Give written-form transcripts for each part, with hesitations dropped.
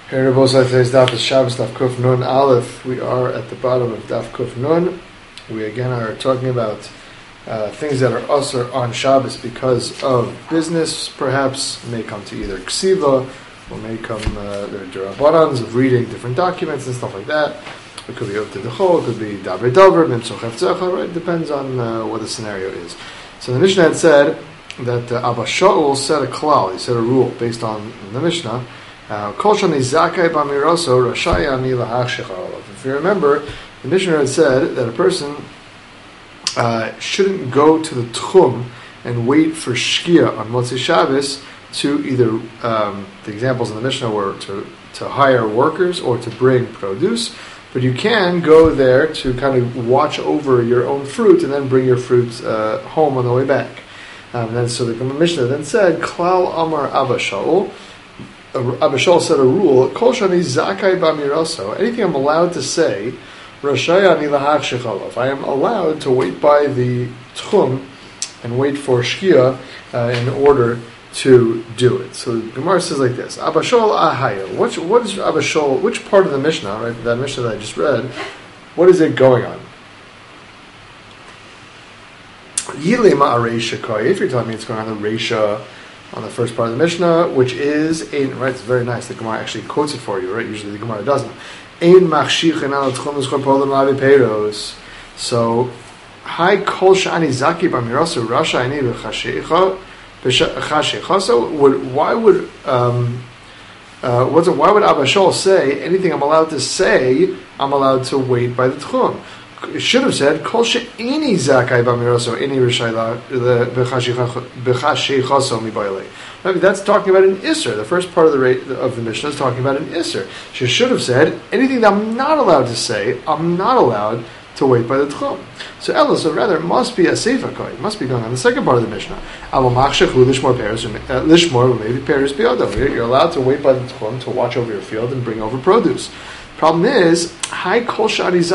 Here, today's daf is Shabbos Daf Kuf Nun Aleph. We are at the bottom of Daf Kuf Nun. We again are talking about things that are usher on Shabbos because of business. Perhaps may come to either ksiva or may come the drabanans of reading different documents and stuff like that. It could be up to the chol, it could be daber daver, mimsoch hefzecha. Right, depends on what the scenario is. So the Mishnah had said that Abba Shaul said a klal. He said a rule based on the Mishnah. If you remember, the Mishnah had said that a person shouldn't go to the tchum and wait for shkia on Motzei Shabbos to either, the examples in the Mishnah were to hire workers or to bring produce, but you can go there to kind of watch over your own fruit and then bring your fruit home on the way back. And then so the Mishnah then said, Klal Amar Abba Shaul. Abba Shaul said a rule, Kol shani zakai b'miraso, anything I'm allowed to say, Rashai ani lahach shechalov, I am allowed to wait by the tchum and wait for shkia in order to do it. So the Gemara says like this, Abba Shaul ahaya, what is Abba Shaul, which part of the Mishnah, right, that Mishnah that I just read, what is it going on? Yile ma'areisha kai, if you're telling me it's going on the reisha, on the first part of the Mishnah, which is right, it's very nice. The Gemara actually quotes it for you, right? Usually the Gemara doesn't. So, Hi kol shani zaki b'mirasu rasha ani b'chashecha. So, why would Abba Shaul say anything I'm allowed to say? I'm allowed to wait by the tchum. It should have said kol she'eni zakai b'miraso eni rishayla b'chashechaso mibayle. That's talking about an isser. The first part of the Mishnah is talking about an isser. She should have said anything that I'm not allowed to say. I'm not allowed to wait by the tchum. So rather it must be a seifa koi. It must be going on the second part of the Mishnah. You're allowed to wait by the tchum to watch over your field and bring over produce. Problem is, therefore,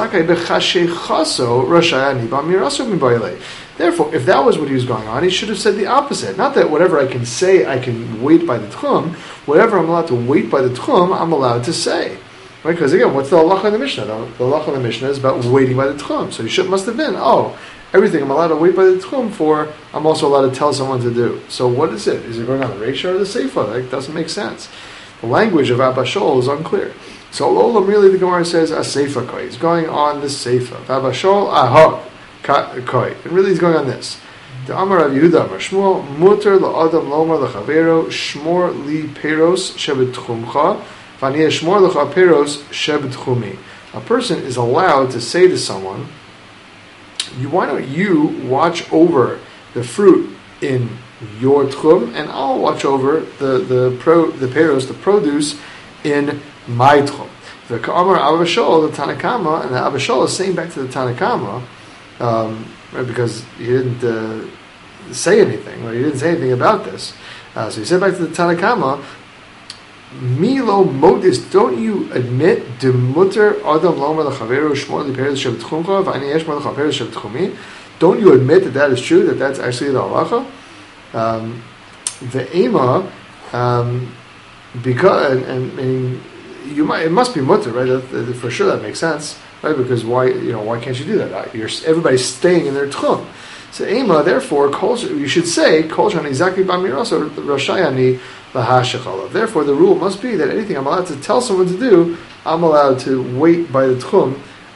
if that was what he was going on, he should have said the opposite. Not that whatever I can say, I can wait by the tchum. Whatever I'm allowed to wait by the tchum, I'm allowed to say. Right? Because again, what's the halacha in the Mishnah? The halacha in the Mishnah is about waiting by the tchum. So he must have been, everything I'm allowed to wait by the tchum for, I'm also allowed to tell someone to do. So what is it? Is it going on the reisha or the seifa? That doesn't make sense. The language of Abba Shaul is unclear. So Olam really the Gemara says a seifa koi. He's going on the seifa. Abba Shaul aha koi. And really he's going on this. The Amar Rav Yehuda Amar Shmuel muter la'adam lomar l'chavero shmor li peros shebetchumcha v'ani shmor l'cha peros shebetchumi. A person is allowed to say to someone, why don't you watch over the fruit in your tchum, and I'll watch over the peros, the produce in my tchum. The Ka'amar Abba Shaul, the Tanakama, and the Abba Shaul is saying back to the Tanakama, right, because he didn't say anything, right? He didn't say anything about this. So he said back to the Tanakama, Milo modis, don't you admit the mutter adam lomar l'chaveru shmor li peres shebetchumcha v'ani yeshmor l'chaveru shebetchumi? Don't you admit that is true? That that's actually the halacha? The ema, because and it must be mutter, right? For sure, that makes sense, right? Because why can't you do that? Everybody's staying in their tchum. So ema, therefore, you should say kol shani zaki b'miraso rashayani lahashechala. Therefore, the rule must be that anything I'm allowed to tell someone to do, I'm allowed to wait by the tchum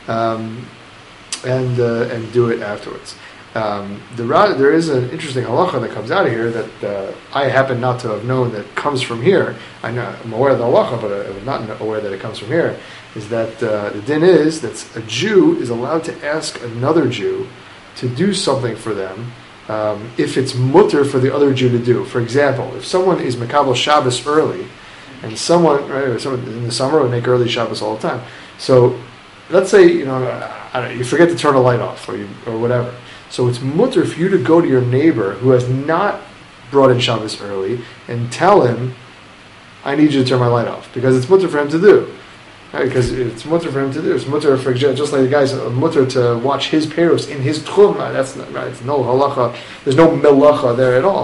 and do it afterwards. There is an interesting halacha that comes out of here that I happen not to have known that comes from here. I'm aware of the halacha, but I'm not aware that it comes from here. Is that the din is that a Jew is allowed to ask another Jew to do something for them if it's mutter for the other Jew to do. For example, if someone is Makabel Shabbos early, and someone in the summer would make early Shabbos all the time. So let's say you forget to turn a light off or whatever. So it's mutter for you to go to your neighbor who has not brought in Shabbos early and tell him, I need you to turn my light off, because it's mutter for him to do. Right? Because it's mutter for him to do. It's mutter, for example, just like the guys, mutter to watch his peros in his tchum. That's not right. It's no halacha. There's no melacha there at all.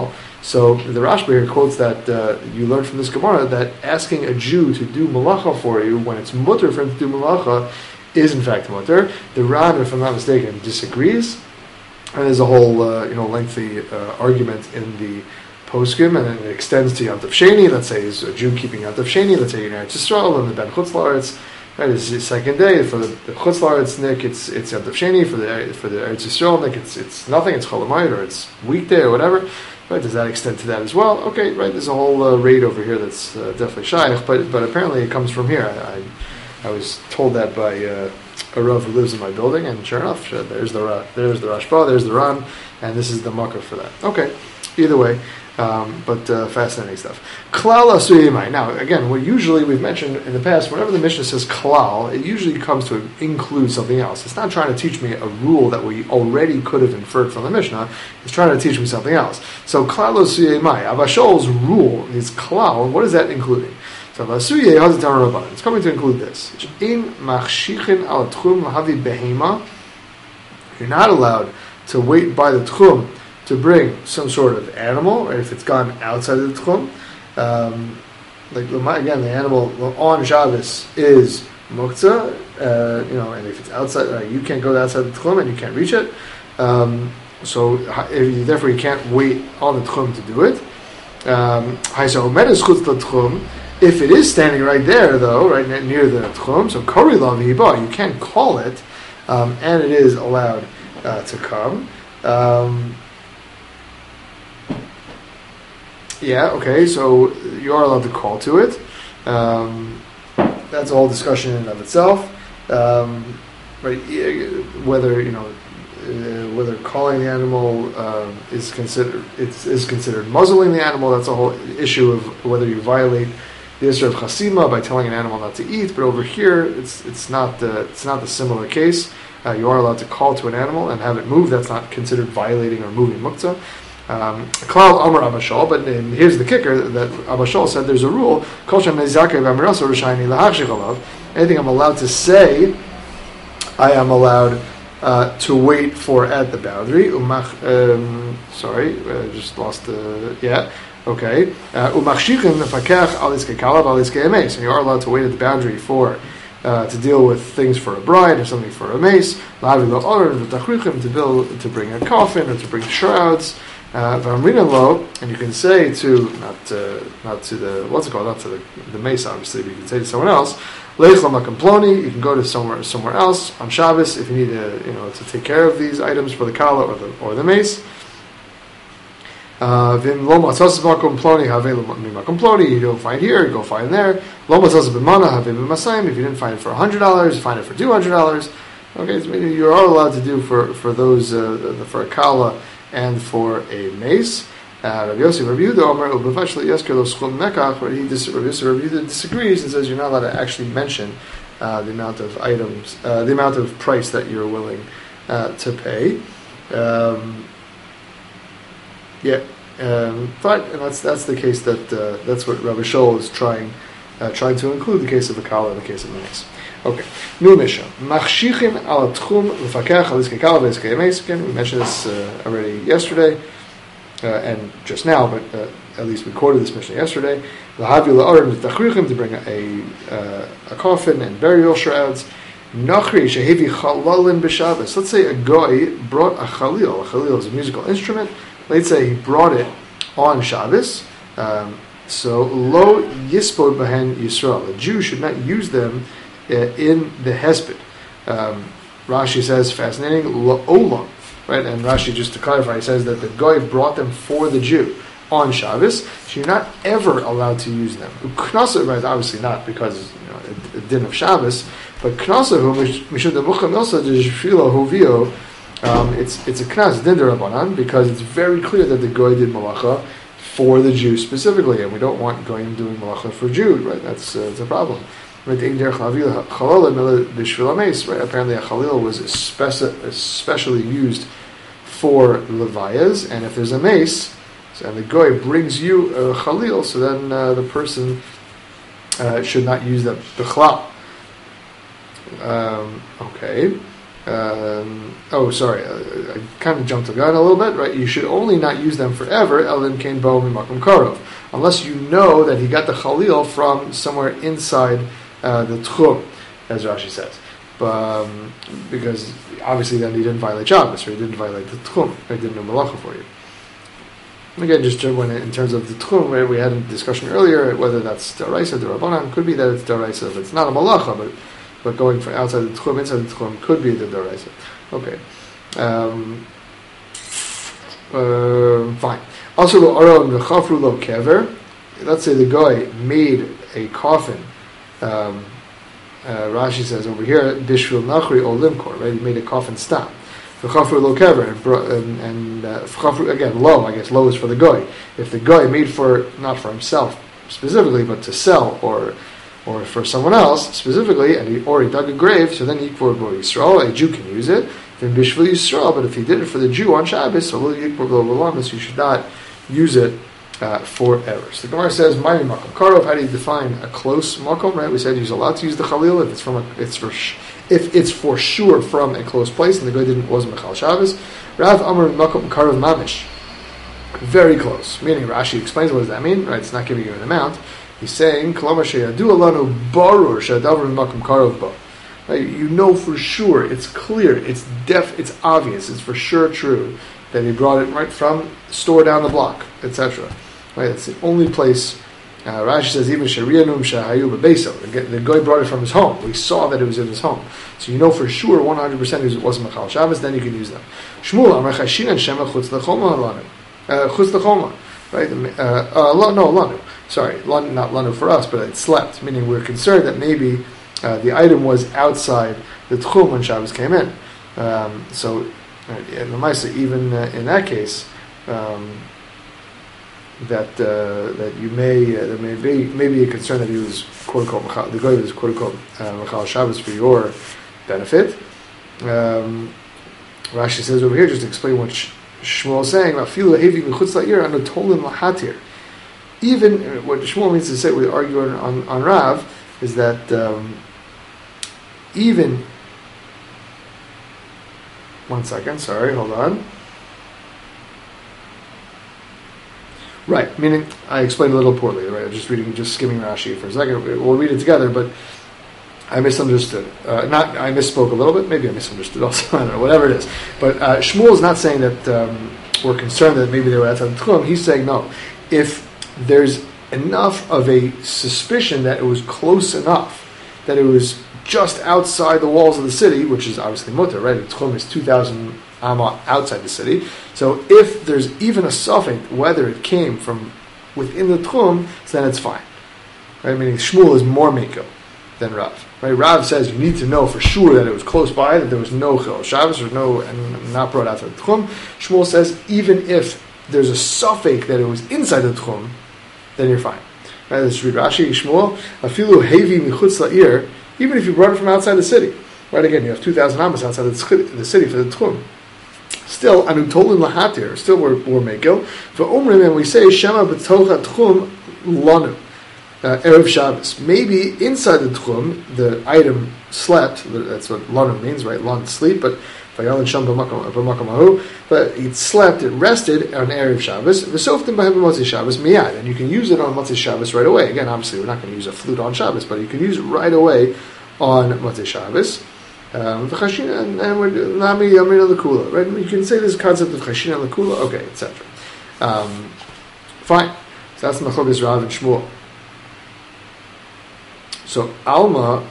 So the Rashba here quotes that you learn from this Gemara that asking a Jew to do malacha for you when it's mutter for him to do malacha is in fact mutter. The Ran, if I'm not mistaken, disagrees, and there's a whole lengthy argument in the poskim, and then it extends to Yom Tov Sheni. Let's say he's a Jew keeping Yom Tov Sheni. Let's say you're in Eretz Yisrael and the Ben Chutz La'aretz. Right, it's the second day for the Chutz La'aretz Nick. It's Yom Tov Sheni for the Eretz Yisrael Nick. It's nothing. It's Chol Hamoed, or it's weekday or whatever. Right, does that extend to that as well? Okay, right. There's a whole raid over here that's definitely shaykh, but apparently it comes from here. I was told that by a Rav who lives in my building, and sure enough, there's the Rashba, there's the Ran, and this is the Makkah for that. Okay, either way. But fascinating stuff. Klal asuyimai. Now, again, what usually we've mentioned in the past, whenever the Mishnah says klal, it usually comes to include something else. It's not trying to teach me a rule that we already could have inferred from the Mishnah. It's trying to teach me something else. So klal asuyimai. Abba Shaul's rule is klal. What is that including? So asuyei hazatan rabbanan. It's coming to include this. In machshichin al tchum lahavi behema. You're not allowed to wait by the tchum to bring some sort of animal, right, if it's gone outside of the tchum. Again, the animal on Shabbos is muktzah, and if it's outside, you can't go outside the tchum and you can't reach it. Therefore you can't wait on the tchum to do it. If it is standing right there, though, right near the tchum, so kori la v'hiba, you can call it, and it is allowed to come. Yeah, okay, so you are allowed to call to it. That's a whole discussion in and of itself. Right? Whether calling the animal is considered muzzling the animal. That's a whole issue of whether you violate the issur of chasima by telling an animal not to eat. But over here, it's not the similar case. You are allowed to call to an animal and have it move. That's not considered violating or moving muktzah. Klal Amar Abba Shaul, but here's the kicker that Abba Shaul said there's a rule. Anything I'm allowed to say, I am allowed to wait for at the boundary. Just lost the okay. And you are allowed to wait at the boundary for to deal with things for a bride or something for a mace. To bring a coffin or to bring shrouds. And you can say to not to the mace, obviously, but you can say to someone else, you can go to somewhere else on Shabbos if you need to take care of these items for the kala or the mace. You don't find here, you go find there. If you didn't find it for $100, you find it for $200. Okay, so you are allowed to do for those for a kala and for a mace. Rabbi Yehuda disagrees and says you're not allowed to actually mention the amount of items, the amount of price that you're willing to pay. Fine, and that's the case that's what Rabbi Shaul is trying to include, the case of a kala and the case of a mace. Okay, new Mishnah. Machshichin al tchum l'fakech al iskei kala v'iskei mace. Again, we mentioned this already yesterday and just now, but at least we quoted this Mishnah yesterday. L'havi la'arim v'tachrichim, to bring a coffin and burial shrouds. Nachri shehevi chalalin b'Shabbos. Let's say a guy brought a chalil. A chalil is a musical instrument. Let's say he brought it on Shabbos. So lo yispod b'hen Yisrael. A Jew should not use them in the hesped. Rashi says, fascinating, la'olam, right? And Rashi, just to clarify, he says that the guy brought them for the Jew on Shabbos. So you're not ever allowed to use them. Knasa, right? Obviously not because a din of Shabbos, but knasahu mishum demucha milsa deshfilo hovio. It's a knas din derabanan because it's very clear that the guy did malacha for the Jew specifically, and we don't want goyim doing malacha for Jew, right? That's a problem. Right? Apparently, a chalil was especially used for levayas, and if there's a mace, and the goy brings you a chalil, so then the person should not use that b'chlal. Okay. I kind of jumped the gun a little bit, right? You should only not use them forever, elim kain bo mimakom karov, unless you know that he got the chalil from somewhere inside the tchum, as Rashi says. Because obviously then he didn't violate Shabbos, or he didn't violate the tchum, or he didn't do malacha for you. Again, just when in terms of the tchum, right, we had a discussion earlier whether that's daraisa, darabanan. Could be that it's daraisa, but it's not a malacha, but going from outside the tchum, inside the tchum could be the daraisa. Okay. Fine. Also, lo aron v'chafru lo kever. Let's say the guy made a coffin. Rashi says over here, bishvil nachri o limkor. Right, he made a coffin stam. V'chafru lo kever, and v'chafru again lo. I guess lo is for the guy. If the guy made for not for himself specifically, but to sell or for someone else specifically, and he dug a grave, so then yikvor bo Yisrael, a Jew can use it. Then bishvil Yisrael, but if he did it for the Jew on Shabbos, so yikvor bo b'lamis, you should not use it for errors. The Gemara says, "Ma'im makom karov." How do you define a close makom? Right, we said you're allowed to use the chalil if it's for sure from a close place, and the guy wasn't mechal Shabbos. Rav Amar makom karov mamish, very close. Meaning Rashi explains what does that mean. Right, it's not giving you an amount. He's saying, "Kolama sheyadu alanu barur shadavar makom karov bo." Right, you know for sure, it's clear, it's it's obvious, it's for sure true that he brought it right from store down the block, etc. Right, it's the only place. Rashi says even sharianum shahayu bebeso. The guy brought it from his home. We saw that it was in his home, so you know for sure 100% it wasn't machal Shabbos. Then you can use them. Shmuel amar chashinan shema chutz lechoma lanu chutz lechoma. Right, lanu. Sorry, not lanu for us, but it slept. Meaning we're concerned that maybe the item was outside the tchum when Shabbos came in. So, in the Maisa, even in that case. That you there may be a concern that he was quote unquote the guy was quote unquote machal Shabbos for your benefit. Rashi says over here, just to explain what Shmuel is saying about filu hevi mechutz la'ir anotolim lahatir. Even what Shmuel means to say, we argue on Rav, is that even 1 second, sorry, hold on. Right, meaning I explained a little poorly. Right, I'm just skimming Rashi for a second. We'll read it together, but I misunderstood. I misspoke a little bit. Maybe I misunderstood also. I don't know. Whatever it is. But Shmuel is not saying that we're concerned that maybe they were outside the tchum. He's saying no. If there's enough of a suspicion that it was close enough, that it was just outside the walls of the city, which is obviously mutter, right? The tchum is 2,000 amma outside the city. So if there's even a suffix whether it came from within the tchum, so then it's fine. Right? Meaning Shmuel is more mekel than Rav. Right? Rav says you need to know for sure that it was close by, that there was no chil Shabbos, or no, and not brought outside the tchum. Shmuel says even if there's a suffix that it was inside the tchum, then you're fine. Right? Let's read Rashi. Shmuel afilu hevi michutz la'ir, even if you brought it from outside the city. Right? Again, you have 2,000 amas outside the city for the tchum. Still, anutolin lahatir. Still, we're mekel. For umrim, and we say shema b'tocha tchum lanu erev Shabbos. Maybe inside the tchum, the item slept. That's what lanu means, right? Lan sleep, but v'yalan sham b'makom ahu. But it slept, it rested on erev Shabbos. V'softim b'hem b'motzei Shabbos miyad, and you can use it on motzei Shabbos right away. Again, obviously, we're not going to use a flute on Shabbos, but you can use it right away on motzei Shabbos. And we're Nami Yamin Lakula, right? You can say this concept of Chashina Lakula, okay, etc. Fine. So that's Machlokas Rav and Shmuel. So Alma,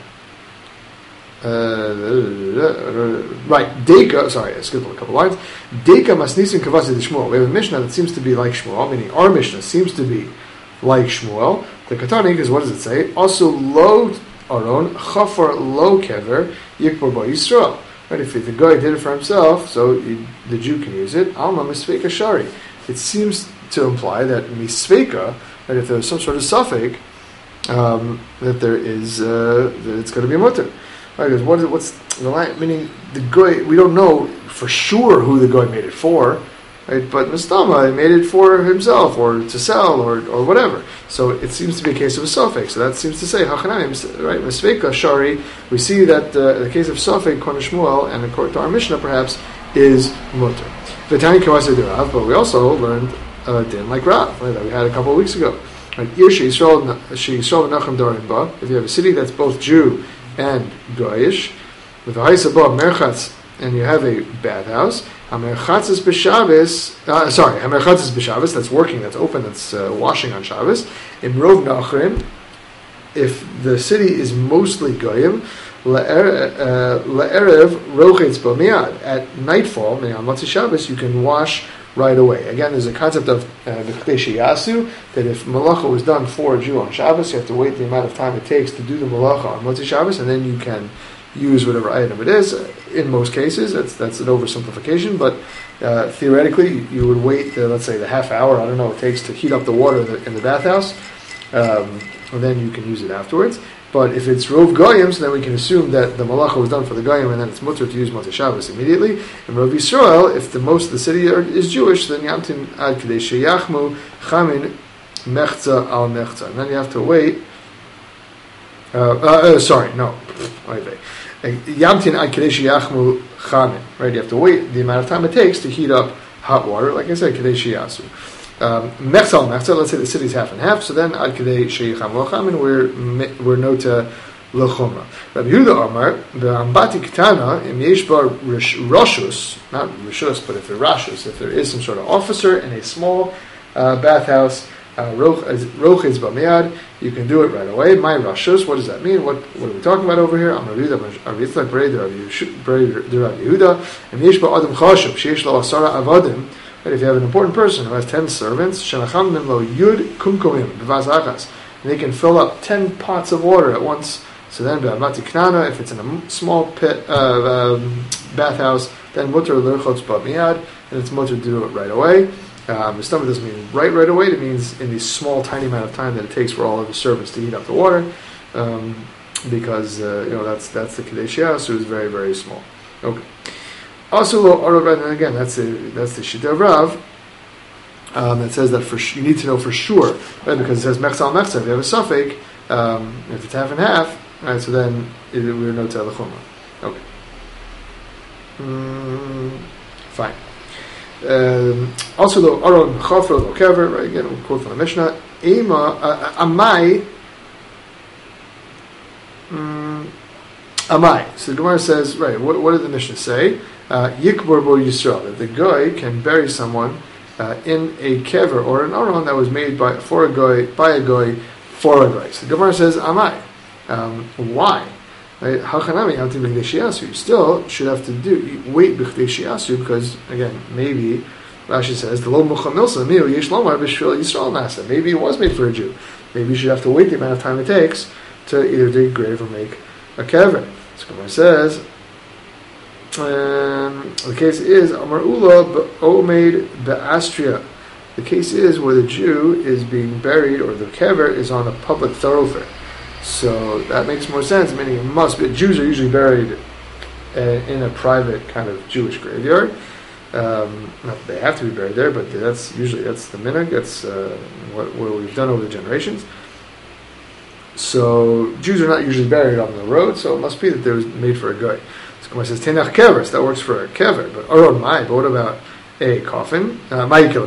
right? Deka. Sorry, I skipped a couple lines. Deka Masnisim Kavasi Shmuel. We have a Mishnah that seems to be like Shmuel, meaning our Mishnah seems to be like Shmuel. The Katanik is, what does it say? Also lo Aron chafar lo kever yikbor bo Yisrael. Right, if the guy did it for himself, so the Jew can use it. Alma misveika shari. It seems to imply that misveika, that if there's some sort of suffix, that there is that it's going to be a mutter. Right? Because what's the line? Meaning the guy, we don't know for sure who the guy made it for. right? But Mistama, he made it for himself or to sell or whatever. So it seems to be a case of a Sofek. So that seems to say, Hachanami, right? Mesveka Shari, we see that the case of Sofek, Kona Shmuel, and according to our Mishnah perhaps, is Mutter. V'tani Kawasa de Rav, but we also learned a din like Rav, right, that we had a couple of weeks ago. Right? If you have a city that's both Jew and Goyish, with a Haisabah Merchatz, and you have a bathhouse, Hamerchatz is b'Shabbos, Hamerchatz is b'Shabbos, that's working, that's open, that's washing on Shabbos. Imrov Nachrim, if the city is mostly Goyim, La'erev Rochetz B'Miad, at nightfall, on Motzei Shabbos, you can wash right away. Again, there's a concept of B'Chtei Sheyasu, that if malacha was done for a Jew on Shabbos, you have to wait the amount of time it takes to do the malacha on Motzei Shabbos, and then you can use whatever item it is. In most cases, that's an oversimplification, but theoretically, you would wait, let's say, the half hour, I don't know, it takes to heat up the water in the bathhouse, and then you can use it afterwards. But if it's Rov Goyim, so then we can assume that the malacha was done for the Goyim, and then it's mutter to use Motzei Shabbos immediately. And Rov Yisrael, if the most of the city is Jewish, then Yamtin ad Kadei Sheyachmu Chamin Mechza al Mechza. And then you have to wait. Yamtin ad Kadei Sheyachmu Chamin. Right, you have to wait the amount of time it takes to heat up hot water. Like I said, Kadei Sheyasu. Mechza al Mechza, let's say the city's half and half, so then ad Kadei Sheyacham Lochamin, we're nota Lechumra. Rabbi Yehuda Amar, Be'ambati Ketana, Im Yesh Bar Rashus, not Rashus, but if there is some sort of officer in a small bathhouse, Rochetz B'Miad, you can do it right away. My Rashus, what does that mean? What are we talking about over here? Amar Yehuda, Avitzlak Brei de Rabbi Yehuda, Im Yesh Bar Adam Chashuv, Sheyesh Lo Asara Avadim. Right, if you have an important person who has 10 servants, Shenacham Lo Yud Kumkumim B'Vaz Achas, and they can fill up 10 pots of water at once. So then, Be'amati Knana, if it's in a small pit bathhouse, then Mutter L'Rchotz B'Miad, and it's Mutter to do it right away. The stomach doesn't mean right away. It means in the small, tiny amount of time that it takes for all of the servants to heat up the water, because that's the Kadei Sheyasu, so it's very, very small. Okay. Also, and again, that's the Shita of Rav, that says that you need to know for sure, right? Because it says Mechza al Mechza. If you have a suffix, if it's half and half, right? So then we're no tel lechumra. Okay, fine. Also, the Aron Chafra lo Kever, right? Again, we'll quote from the Mishnah. Amai. Amai. So the Gemara says, right? What did the Mishnah say? Yikbor bo Yisrael, that the guy can bury someone in a kever or an aron that was made by a guy for a guy. So the Gemara says, Amai. Why? Right? You still should have to wait b'chtei shiasu, because again, maybe Rashi says the lo mucha milsa miu yesh lomar b'shvil Yisrael nasa. Maybe it was made for a Jew. Maybe you should have to wait the amount of time it takes to either dig a grave or make a kever. So the Gemara says. The case is Amar Ula Omeid Be'astria. The case is where the Jew is being buried, or the kever is on a public thoroughfare. So that makes more sense. Meaning it must be. Jews are usually buried in a private kind of Jewish graveyard. Not that they have to be buried there, but that's the minhag. That's what we've done over the generations. So Jews are not usually buried on the road. So it must be that they was made for a guy. It says Tenach kever, so that works for a kever. But Aron Mai, but what about a coffin? Well,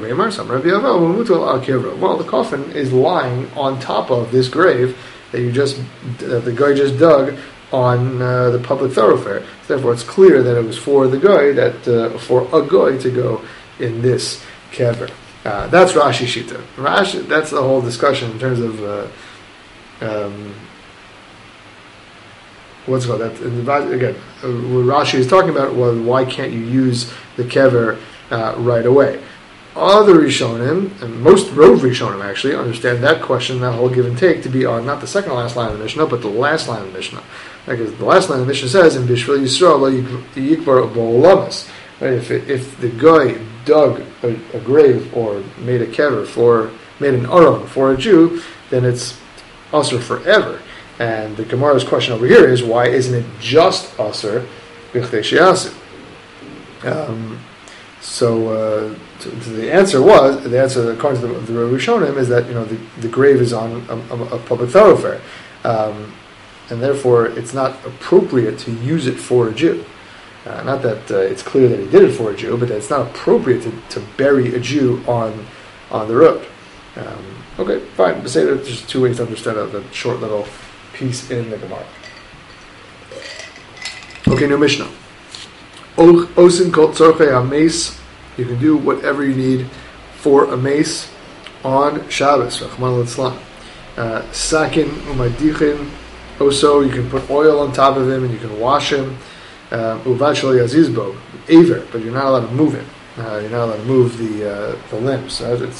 the coffin is lying on top of this grave that the guy just dug on the public thoroughfare. So therefore, it's clear that it was for the guy for a guy to go in this kever. That's Rashi Shita. That's the whole discussion in terms of. What's it called? That again, what Rashi is talking about was why can't you use the kever right away? Other Rishonim, and most Rov Rishonim actually, understand that question, that whole give and take, to be on not the second last line of the Mishnah, but the last line of the Mishnah. Because the last line of the Mishnah says, "In Bishvil Yisrael lo yikbar bo'olamas." Right? If the guy dug a grave or made a kever made an aron for a Jew, then it's also forever. And the Gemara's question over here is, why isn't it just Aser B'chtei Sheyasu? the answer according to the Rishonim is that the grave is on a public thoroughfare, and therefore it's not appropriate to use it for a Jew. Not that it's clear that he did it for a Jew, but that it's not appropriate to bury a Jew on the road. Okay, fine. But say there's just two ways to understand that short little piece in the Gemara. Okay, new Mishnah. Osin kol tzorchei hameis. You can do whatever you need for a mace on Shabbos. Rachmana litzlan. Sakin umadichin. Also, you can put oil on top of him and you can wash him. Uvad shel yazizbo. Aver, but you're not allowed to move him. You're not allowed to move the limbs.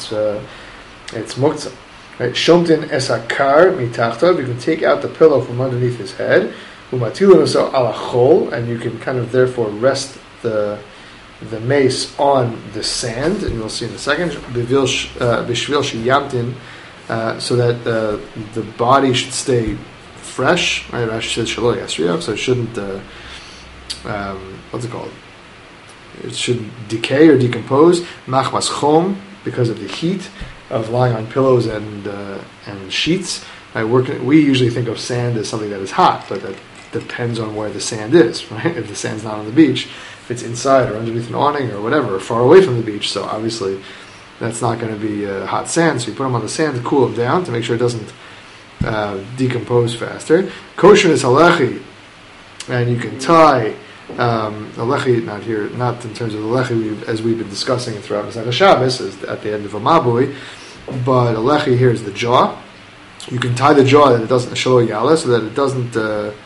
It's muktzah. Right? Shomtin esakar mitachtav. You can take out the pillow from underneath his head. Umatilin also alachol, and you can kind of therefore rest the mace on the sand, and you'll see in a second. Bishvil sheyamtin, so that the body should stay fresh. Right? Rashi says shelo yasriach, so it shouldn't. What's it called? It shouldn't decay or decompose. Machmas chom, because of the heat of lying on pillows and sheets. We usually think of sand as something that is hot, but that depends on where the sand is, right? If the sand's not on the beach, if it's inside or underneath an awning or whatever, or far away from the beach, so obviously that's not going to be hot sand. So you put them on the sand to cool them down to make sure it doesn't decompose faster. Kosher is halechi, and you can tie halechi, not in terms of the lechi as we've been discussing throughout Masechah Shabbos, is at the end of a mabui, but halechi here is the jaw. You can tie the jaw that it doesn't shelo yala, so that it doesn't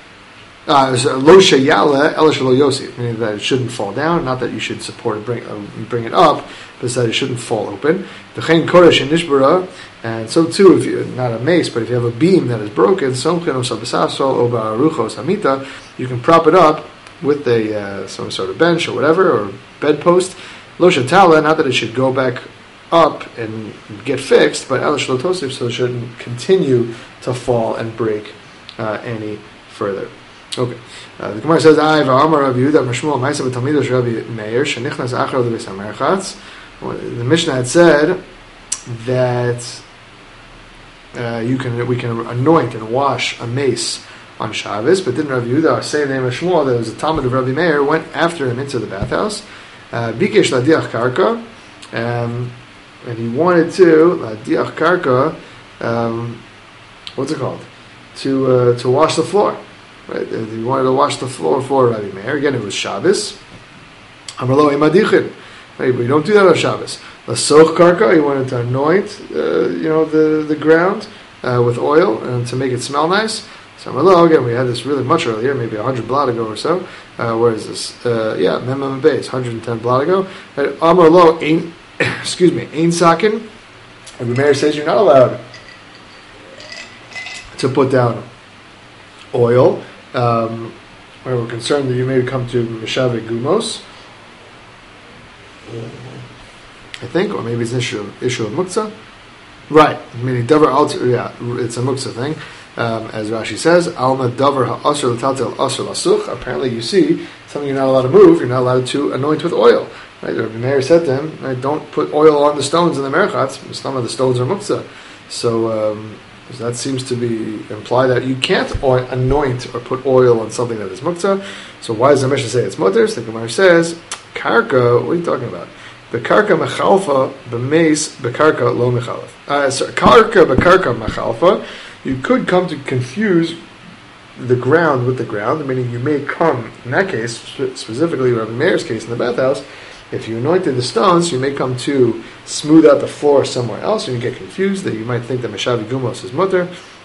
lo sheyala ela shelo yosef, meaning that it shouldn't fall down. Not that you should support and bring it up, but that it shouldn't fall open. V'chein koresh and nishbara, and so too if you not a mace, but if you have a beam that is broken, somchen o sabasaso o ba'aruchos hamita, you can prop it up with some sort of bench or whatever, or bedpost. Lo shetala, not that it should go back up and get fixed, but ela shelo tosif, so it shouldn't continue to fall and break any further. Okay. The Gemara says, "I v'amar Rav Yehuda Mashmuel Ma'aseh b'Talmidos Rabbi Meir shenichnas achar lebeis hamerchatz." The Mishnah had said that we can anoint and wash a mace on Shabbos, but didn't Rav Yehuda say the name of Shmuel that it was a Talmud of Rabbi Meir went after him into the bathhouse? Bikesh ladiach karka, and he wanted to ladiach karka. What's it called? To wash the floor. Right? He wanted to wash the floor for Rabbi Meir. Again, it was Shabbos. Amarlo imadichin. Right? But you don't do that on Shabbos. Lasoch karka. He wanted to anoint, the ground with oil and to make it smell nice. So Amarlo, again, we had this really much earlier, maybe 100 blot ago or so. Where is this? Mem base, 110 blot ago. Amarlo ein sakin. Rabbi Meir says you're not allowed to put down oil. We're concerned that you may come to Meshave Gumos, I think, or maybe it's an issue of muktzah. Right, meaning davar alter, it's a muktzah thing. As Rashi says, alma davar ha'asr l'taltel asr l'asuch. Apparently you see something you're not allowed to move, you're not allowed to anoint with oil. Right? The Meir said to him, right, don't put oil on the stones in the merchatz. Some of the stones are muktzah. So that seems to be imply that you can't anoint or put oil on something that is muktzah. So why does the Mishnah say it's mutter? So the Gemara says, karka, what are you talking about? Bekarka mechalfa, b'meis, bekarka lo mechalaf. Karka bekarka mechalfa, you could come to confuse the ground with the ground, meaning you may come, in that case, specifically Rabbi Meir's case in the bathhouse, if you anointed the stones, you may come to smooth out the floor somewhere else, and you get confused that you might think that Meshavi Gumos is mutter.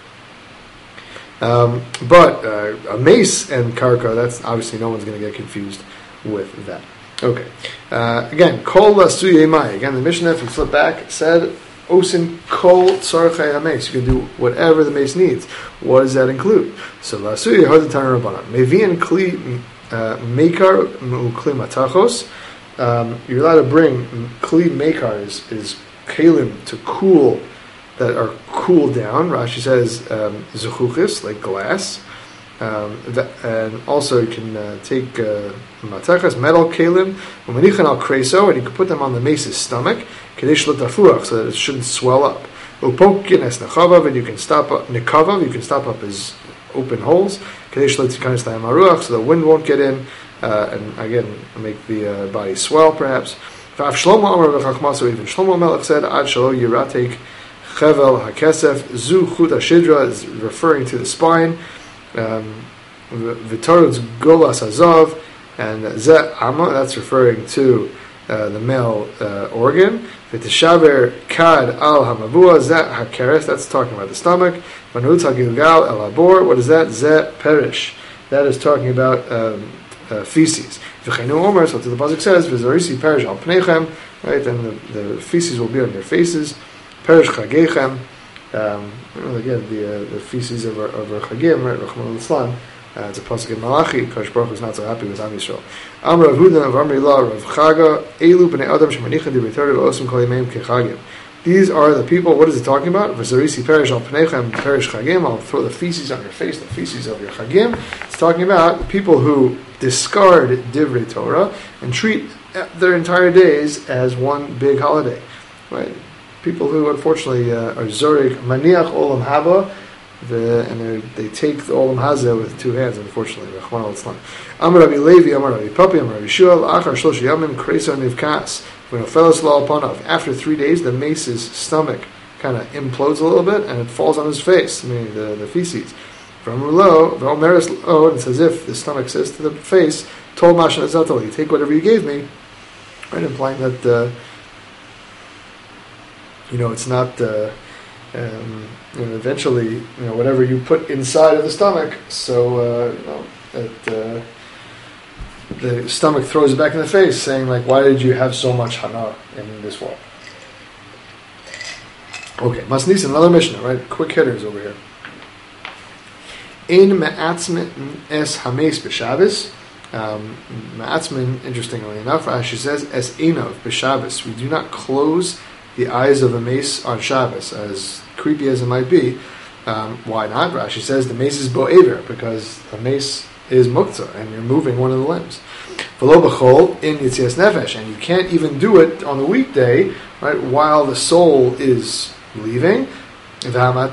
But a mace and karka, that's obviously no one's going to get confused with that. Okay. Again, kol lasuye mai. Again, the Mishnah, if you flip back, said osin kol tzarchei hameis. You can do whatever the mace needs. What does that include? So lasuye hard to turn rabbanan. Mevian kli mekar kli matachos. You're allowed to bring kli mekar is kalim to cool, that are cooled down. Rashi says zuchuchis, like glass. And also you can take matachas, metal kalim, umanichan al kreso, and you can put them on the mace's stomach, kadesh l'tafuach, so that it shouldn't swell up. Upokin es nechavav, and you can stop up nekavav, you can stop up his open holes, kadesh l'tikanis la'amaruach, so the wind won't get in, and again make the body swell perhaps. V'af Shlomo Amar v'chachmaso, even Shlomo Melech said, ad shelo yiratek chevel hakesef zu chut hashidra, is referring to the spine. V'tarutz golas hazav, and zeh ama, that's referring to the male organ. V'tishaver kad al hamavua, zeh hakeres, that's talking about the stomach. V'nutz hagilgal el habor, what is that? Zeh perish, that is talking about feces. V'cheinu omer, so the pasuk says, v'zorisi perish al pneichem, right? And the feces will be on their faces. Perish chagechem. Again, the feces of our chagim, right? Rachman al-Islam. It's a pasuk in Malachi. Kadosh Baruch Hu is not so happy with Am Yisrael. Amar Rav Huda, Rav Amri La, Rav Chaga, Elu b'nei Adam shemanichan di'v'torah v'osum kol yameim kechagim. These are the people. What is it talking about? V'zorisi perish al pneichem, perish chagim. I'll throw the feces on your face, the feces of your chagim. It's talking about people who discard divrei Torah and treat their entire days as one big holiday, right? People who unfortunately are zorik maniach olam haba, and they take the olam hazeh with two hands. Unfortunately, Rachmana litzlan. Amar Rabbi Levi, Amar Rabbi Papi, Amar Rabbi Shua, Achar Shlosh Yamim Kreisa Nivkas. When a fellow law upon after 3 days, the mace's stomach kind of implodes a little bit, and it falls on his face. I mean the feces. From Rulo, V'omeres Lo, and it's as if the stomach says to the face, Tol Mashan Azatali, take whatever you gave me, right? Implying that. It's not. Eventually, whatever you put inside of the stomach, so the stomach throws it back in the face, saying like, "Why did you have so much hana in this world?" Okay, Masnis, another Mishnah, right? Quick hitters over here. Ein me'atzmin es hames b'Shabbos. Me'atzmin, interestingly enough, Rashi says es einav b'Shabbos. We do not close the eyes of a mace on Shabbos, as creepy as it might be. Why not? Rashi says the mace is bo'ever, because the mace is muktzah, and you're moving one of the limbs. V'lo b'chol in yitzias nefesh, and you can't even do it on the weekday, right, while the soul is leaving. And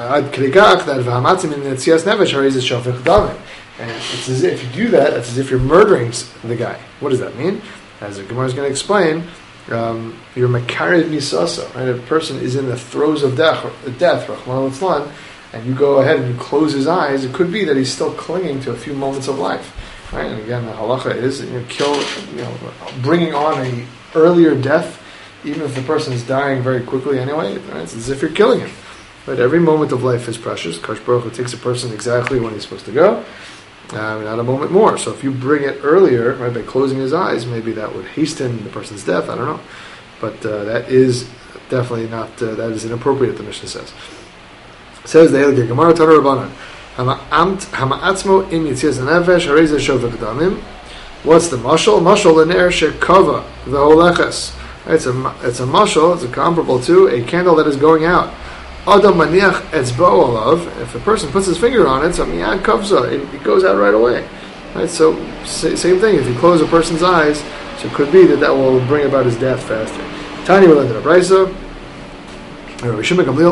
it's as if you do that, it's as if you're murdering the guy. What does that mean? As the Gemara is going to explain, you're makared misasa, right? A person is in the throes of death, Rachmana litzlan, and you go ahead and you close his eyes. It could be that he's still clinging to a few moments of life, right? And again, the halacha is bringing on a earlier death, even if the person is dying very quickly anyway. Right? It's as if you're killing him. But every moment of life is precious. Kadosh Baruch Hu takes a person exactly when he's supposed to go. Not a moment more. So if you bring it earlier, right, by closing his eyes, maybe that would hasten the person's death. I don't know, but that is definitely not. That is inappropriate. The Mishnah says. It says the Heilige Gemara Torah Rabbanan Hama'atzmo in Yitzias Nefesh Harei Shovek Damim. What's the mashal? Mashal l'ner shekava v'holechas. It's a mashal. It's a comparable to a candle that is going out. Adam maniach etzbo alav. If a person puts his finger on it, so miyad kavza, it goes out right away. Right. So same thing. If you close a person's eyes, so it could be that will bring about his death faster. Tani will enter a brisa. If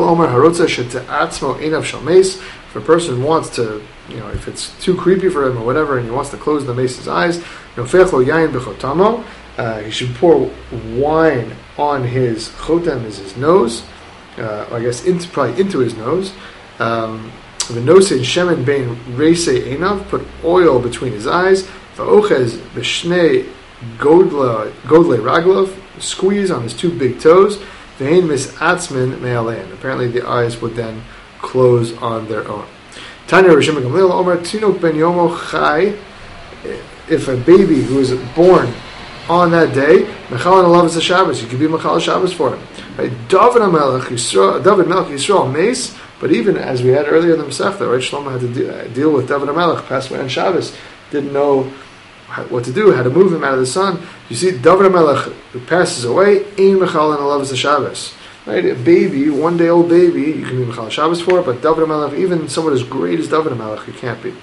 a person wants to, if it's too creepy for him or whatever, and he wants to close the mace's eyes, he should pour wine on his chotam, is his nose. I guess probably into his nose. V'nosei shemen bein reisei einav, put oil between his eyes. V'ochez b'shnei godle raglov, squeeze on his two big toes. V'hein misatzmin me'alein. Apparently the eyes would then close on their own. Tanya Rishim Gamliel Omer Tinok ben Yomo Chai. If a baby who is born on that day, Mechal and Alav is a Shabbos, you could be Mechal Shabbos for him. Right? David Melech Yisrael mace, but even as we had earlier in the Masechta, right? Shlomo had to deal with David Melech, passed away on Shabbos, didn't know what to do, how to move him out of the sun. You see, David Melech who passes away, Ein Mechal and Alav is a Shabbos. Right? A baby, 1 day old baby, you can be Mechal Shabbos for it, but David Melech, even someone as great as David Melech, you can't be.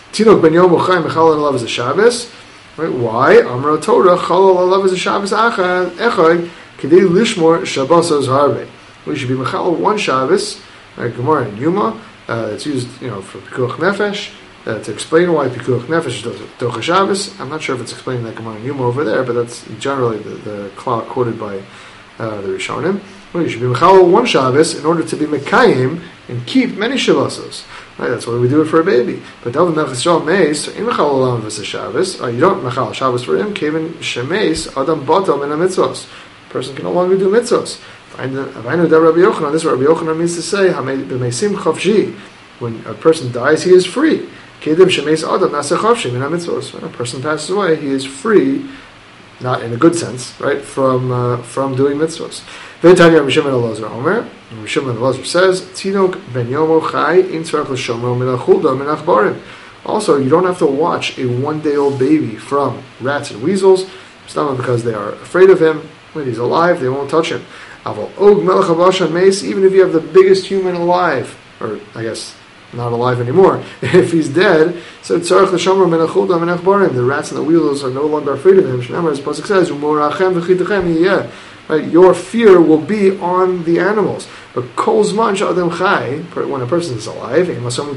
Tinok ben Yom Uchai Mechal alav is a Shabbos. Right? Why? Amra Torah Chal alav is a Shabbos echad Kedei Lishmor Shabbosos Harbe. We should be Mechal one Shabbos. Right? Gemara and Yuma. It's used, for Pikuach Nefesh. To explain why Pikuach Nefesh does Docha Shabbos. I'm not sure if it's explaining that Gemara and Yuma over there, but that's generally the klal quoted by the Rishonim. Well, you should be Mechal one Shabbos in order to be Mekayim and keep many Shabbosos. Right, that's why we do it for a baby. But David Melech Yisrael Meis, in Mechal Olam v'Sa Shabbos, you don't Mechal Shabbos for him, Kevin Shemeis, Adam Batom in a mitzvos. A person can no longer do mitzvos. I know that Rabbi Yochanan, this is what Rabbi Yochanan means to say, B'meisim Chavshi, when a person dies, he is free. Kedem Shemeis Adam Nasa Chavshi, in a mitzvos. When a person passes away, he is free, not in a good sense, right, from doing mitzvos. V'etanya Rabbi Shimon Elazar Omer, Rabbi Shimon Elazar says, Tinok ben Yomo Chai in tzarach l'shomro min achulda min achbarim. Also, you don't have to watch a one-day-old baby from rats and weasels. It's not because they are afraid of him. When he's alive, they won't touch him. Aval og melech habashan meis, even if you have the biggest human alive, or I guess not alive anymore, if he's dead, so tzarach l'shomro min achulda min achbarim. The rats and the weasels are no longer afraid of him. Shneimar, as Pasuk says, umorachem v'chitachem yiyeh. Right, your fear will be on the animals. But kol zman she'adam chai, when a person is alive,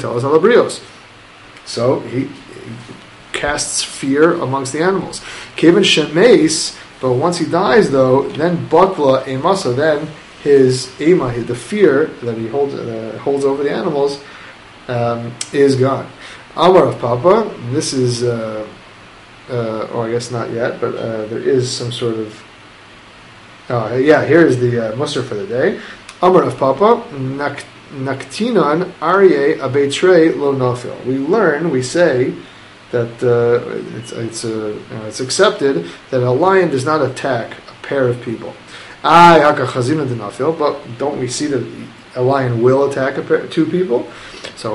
so he casts fear amongst the animals. Kevin shemeis, but once he dies, though, then batla emasa, then his ema, the fear that he holds over the animals, is gone. Amar of Papa, this is, or I guess not yet, but there is some sort of. Here is the muster for the day. Amar of Papa, Naktinan Aryeh Abetre Lo Nafil. We say that it's accepted that a lion does not attack a pair of people. But don't we see that a lion will attack two people? So,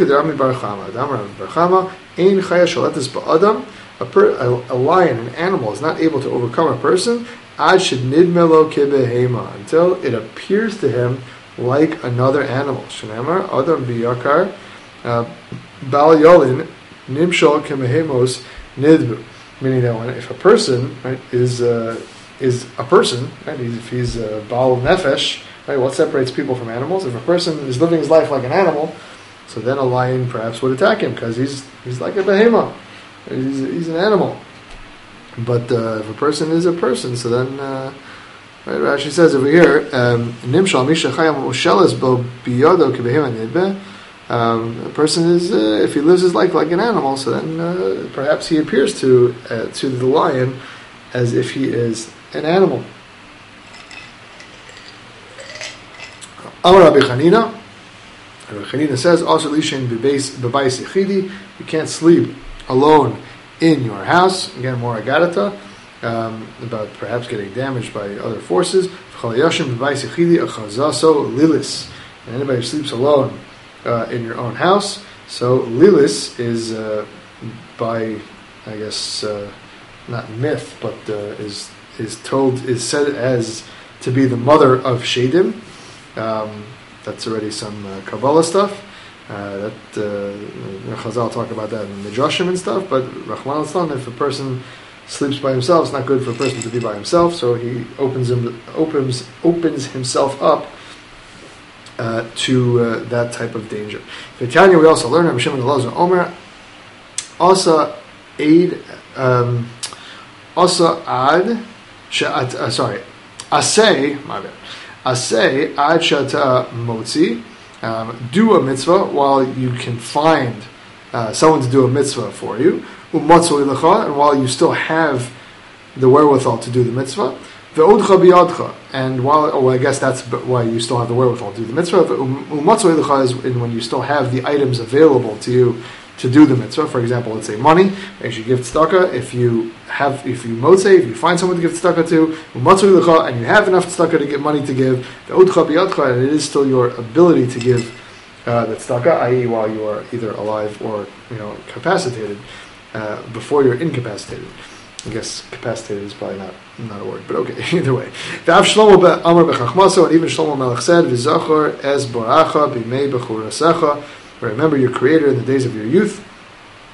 a lion, an animal, is not able to overcome a person until it appears to him like another animal. Shneimar Adam biyakar bal yolin nimshol kemehemos nidbu. Meaning that if a person, right, is a person, right, if he's a bal nefesh, right, what separates people from animals? If a person is living his life like an animal, so then a lion perhaps would attack him because he's like a behemoth. He's an animal. But if a person is a person, so then, right, Rashi says over here, Nimshal Misha Chayam Oshelas Bo Biyodo Kebehema Nidbe. A person is, if he lives his life like an animal, so then perhaps he appears to the lion as if he is an animal. Amar Rabbi Chanina. Rabbi Chanina says, also Lishin Bebayis Yechidi, you can't sleep alone in your house. Again, more agadata, about perhaps getting damaged by other forces. And anybody who sleeps alone in your own house, so Lilis is by, I guess, not myth, but is said as to be the mother of Shadim. That's already some Kabbalah stuff. Chazal talk about that in the Midrashim and stuff, but Rahman al-Islam, if a person sleeps by himself, it's not good for a person to be by himself, so he opens himself up to that type of danger. In Tanya, we also learn Rabbi Shimon Elazar Omer, Asa ad shata motzi. Do a mitzvah while you can find someone to do a mitzvah for you, and while you still have the wherewithal to do the mitzvah. And while, I guess that's why you still have the wherewithal to do the mitzvah. Is when you still have the items available to you to do the mitzvah. For example, let's say money. You should give tzedakah. If you find someone to give tzedakah to, and you have enough tzedakah to get money to give, and it is still your ability to give the tzedakah, i.e., while you are either alive or capacitated, before you're incapacitated. I guess capacitated is probably not a word, but okay, either way. And even Shlomo Melech said, V'zachor es boracha b'mei b'churasecha. Remember your Creator in the days of your youth.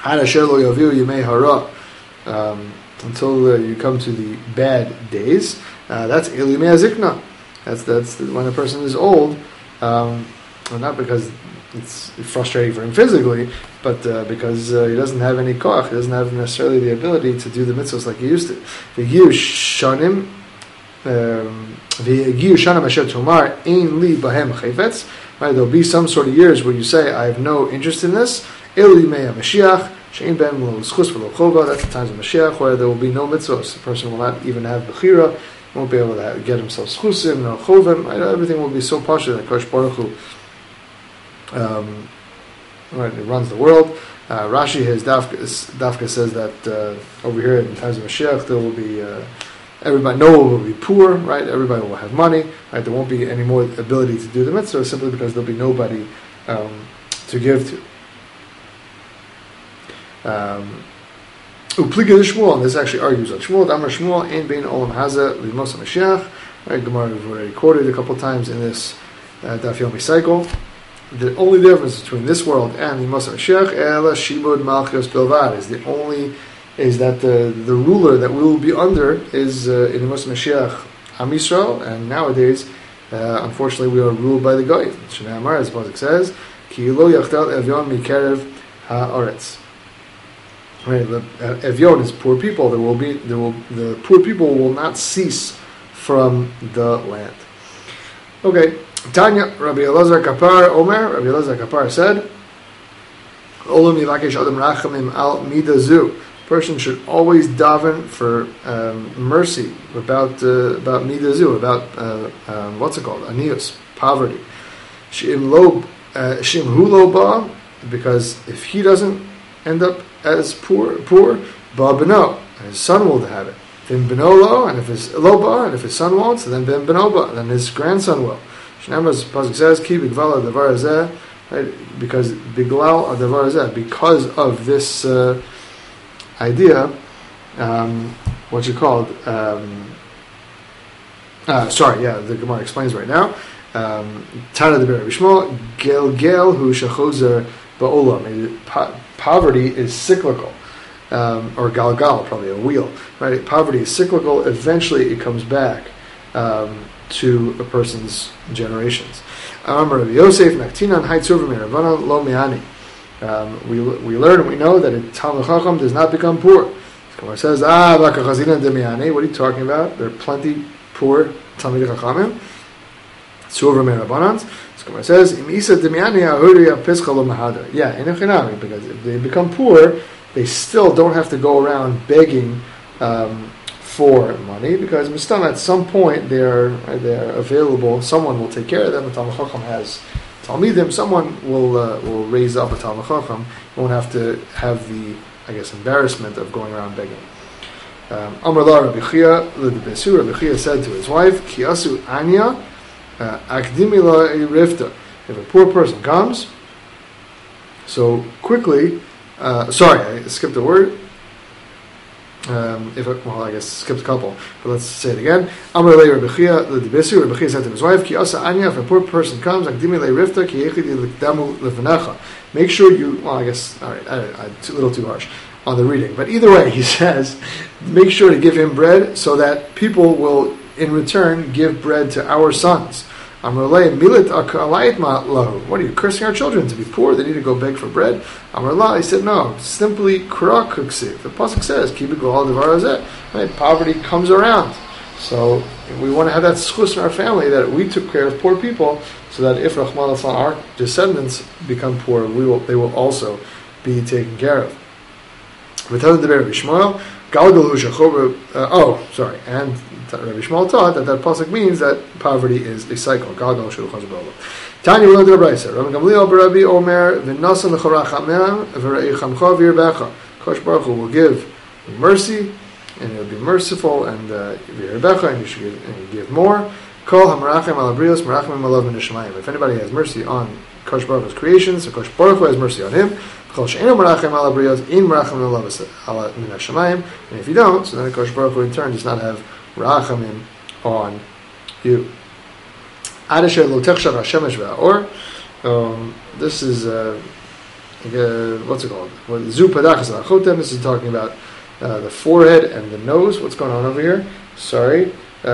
until you come to the bad days. That's Elumei Azikna. That's when a person is old, not because it's frustrating for him physically, but because he doesn't have any koach, he doesn't have necessarily the ability to do the mitzvahs like he used to. V'yiu shanim asher tomar ein li bahem chayvetz. Right, there'll be some sort of years where you say, I have no interest in this. Elumei Mashiach. That's the times of Mashiach where there will be no mitzvahs. The person will not even have bechira, won't be able to get himself schusim, no chovim. Right? Everything will be so pasha that Kosh Baruch Hu it runs the world. Rashi, his Dafka says that over here in times of Mashiach there will be everybody, no one will be poor, right? Everybody will have money, right? There won't be any more ability to do the mitzvah simply because there'll be nobody to give to. Upliga Shmuel, and this actually argues on Shmuel. Amar Shmuel ein bein olam haza limos Mashiach. Right, Gemara we've already quoted a couple times in this Daf Yomi cycle. The only difference between this world and limos Mashiach, ela shibud malchus bilvad, is that the ruler that we will be under is in limos Mashiach Am Yisrael, and nowadays, unfortunately, we are ruled by the Goyim. Shnei Amar, as Pasuk says, ki lo yachtel evyon mikerev haaretz. Right, Evyon is poor people. The poor people will not cease from the land. Okay, Tanya, Rabbi Elazar Kapar Omer. Rabbi Elazar Kapar said, "Olam yivakesh adam rachamim al midazu." Person should always daven for mercy about midazu, about what's it called, anius, poverty. Shim hu lo ba, because if he doesn't end up as poor, ba beno, his son will have it. Then beno lo, and if his lo ba, and if his son won't, so then ben beno ba, then his grandson will. Shnei Pasuk says, ki bigval adavar hazeh, right? Because biglal adavar hazeh, because of this idea, what's it called? The Gemara explains right now. Tana de Rabbi Shmuel, gel hu shechozer ba'olam. Poverty is cyclical, or galgal, probably a wheel. Right? Poverty is cyclical. Eventually, it comes back to a person's generations. Amar Rabbi Yosef naktinan haitzurvim Rabbanan lo me'ani. We learn and we know that a Talmid Chacham does not become poor. It says, what are you talking about? There are plenty poor Talmid Chachamim. Tzurvim Rabbanans. It says, because if they become poor, they still don't have to go around begging for money, because at some point they're available. Someone will take care of them. The Talmid Chacham has Talmidim. Someone will raise up a Talmid Chacham. You won't have to have the, embarrassment of going around begging. Amar la Rabbi Chia l'debesu. Rabbi Chia said to his wife, Ki asu anya akdimi la rifta. If a poor person comes, so quickly. Sorry, I skipped a word. Skipped a couple, but let's say it again. Amar le Rabbi Chia l'debesu. Rabbi Chia said to his wife, Ki asa anya. If a poor person comes, akdimi la rifta ki yechidi l'kdamu lefanecha. Make sure you. All right, a little too harsh on the reading, but either way, he says, make sure to give him bread so that people will, in return, give bread to our sons. Amrullah milit akalayit lahu. What are you cursing our children to be poor? They need to go beg for bread. Amrullah, he said, no, simply kra kuksiv. The pasuk says, ki b'gol devar hazeh. Right, poverty comes around. So we want to have that schus in our family that we took care of poor people, so that if Rahman al our descendants become poor, they will also be taken care of. And Rabbi Shmuel taught that pasuk means that poverty is a cycle. Tanya, we learned the Brayser. Rabbi Gamliel Barabi Omer v'nasan l'chorachamem v'reichamcha v'yirbecha. Kosh Baruch Hu will give mercy, and he'll be merciful, and v'yirbecha, and you should give more. Kol hamarachem al abrios marachem alav min hashamayim. If anybody has mercy on Kosh Baruch Hu's creations, so Kosh Baruch Hu has mercy on him. And if you don't, so then Kosh Baruch Hu in turn does not have rachamim on you. This is what's it called? Zu padachas achotem. This is talking about the forehead and the nose. What's going on over here? Sorry.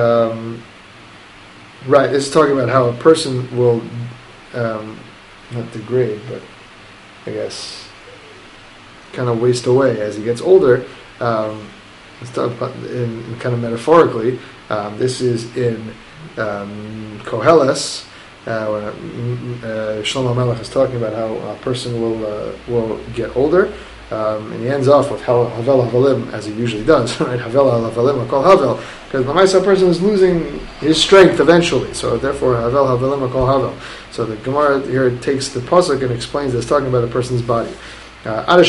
Right, this is talking about how a person will not degrade, but I guess kind of waste away as he gets older. Let's talk about in kind of metaphorically. This is in Koheles, when Shlomo Melech is talking about how a person will get older, and he ends off with Havel Havalim, as he usually does, right? Havel Havalim, I call Havel, because the Maisa person is losing his strength eventually, so therefore Havel Havalim, I call Havel. So the Gemara here takes the pasuk and explains this, talking about a person's body. That's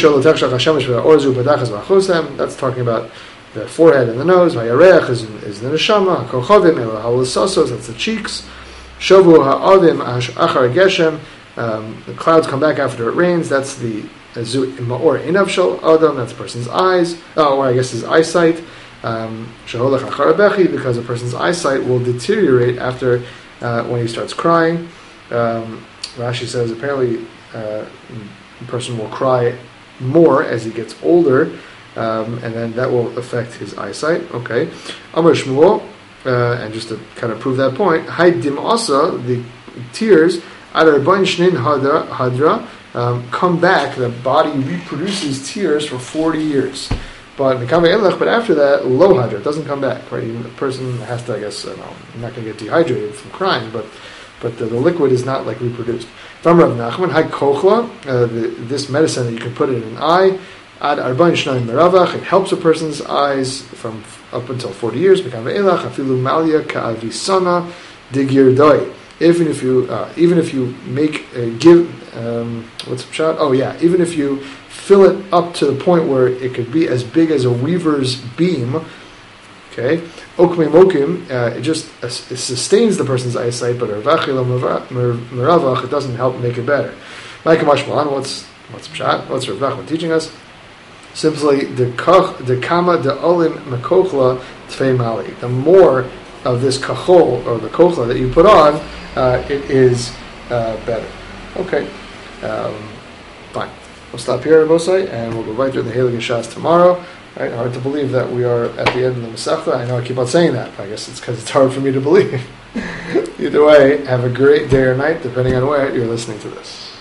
talking about the forehead and the nose. Vayarech is the neshama. Kochavim elo halasasos. That's the cheeks. Shovu ha'avim achar geshem. The clouds come back after it rains. That's the ma'or inav shel adam. That's a person's eyes, or I guess his eyesight. Sheholech achar bechi, because a person's eyesight will deteriorate after when he starts crying. Rashi says apparently the person will cry more as he gets older. And then that will affect his eyesight. Okay. Amar Shmuel, and just to kind of prove that point, Haidim also, the tears, Adar Bain Shnin Hadra, come back. The body reproduces tears for 40 years. But after that, Lo Hadra, it doesn't come back. Right? The person has to, I guess, I'm not going to get dehydrated from crying, but the liquid is not like reproduced. From Rav Nachman, Hai Kochla, this medicine that you can put in an eye, Ad Arbain Shnayim Meravach, it helps a person's eyes from up until 40 years. Become Elach Afilu Malia Ka'avisana Digir Doi. Even if you make what's the shot? Oh yeah, even if you fill it up to the point where it could be as big as a weaver's beam. Okay, Okme Mokim, it just it sustains the person's eyesight, but Arvachil Meravach, it doesn't help make it better. Like Mashmalan, what's pshat? What's Rav Nachman teaching us? Simply the kama de olim mekochla tfei mali. The more of this kachol or the kochla that you put on, it is better. Okay, fine. We'll stop here at Bosai, and we'll go right through the Heilige Shas tomorrow. Right? Hard to believe that we are at the end of the Masechta. I know I keep on saying that, but I guess it's because it's hard for me to believe. Either way, have a great day or night, depending on where you're listening to this.